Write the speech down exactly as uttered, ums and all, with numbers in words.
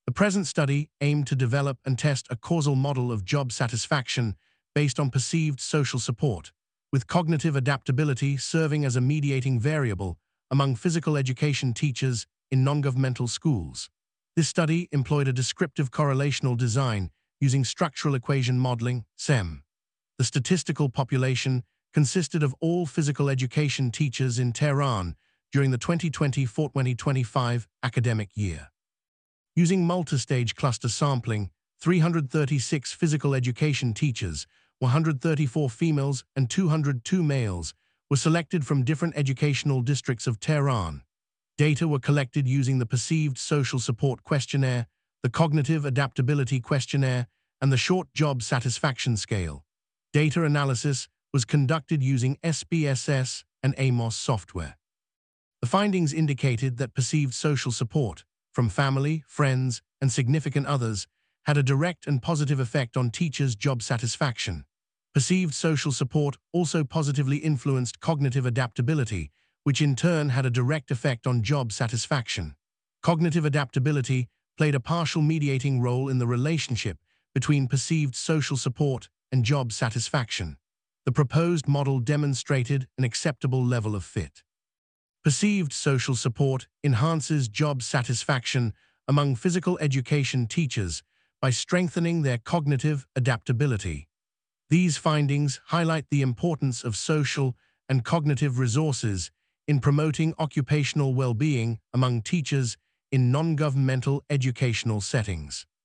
The present study aimed to develop and test a causal model of job satisfaction based on perceived social support, with cognitive adaptability serving as a mediating variable among physical education teachers in non-governmental schools. This study employed a descriptive correlational design using structural equation modeling, S E M. The statistical population consisted of all physical education teachers in Tehran during the twenty twenty-four to twenty twenty-five academic year. Using multistage cluster sampling, three hundred thirty-six physical education teachers, one hundred thirty-four females and two hundred two males, were selected from different educational districts of Tehran. Data were collected using the Perceived Social Support Questionnaire, the Cognitive Adaptability Questionnaire, and the Short Job Satisfaction Scale. Data analysis was conducted using S P S S and A M O S software. The findings indicated that perceived social support from family, friends, and significant others had a direct and positive effect on teachers' job satisfaction. Perceived social support also positively influenced cognitive adaptability, which in turn had a direct effect on job satisfaction. Cognitive adaptability played a partial mediating role in the relationship between perceived social support and job satisfaction. The proposed model demonstrated an acceptable level of fit. Perceived social support enhances job satisfaction among physical education teachers by strengthening their cognitive adaptability. These findings highlight the importance of social and cognitive resources in promoting occupational well-being among teachers in non-governmental educational settings.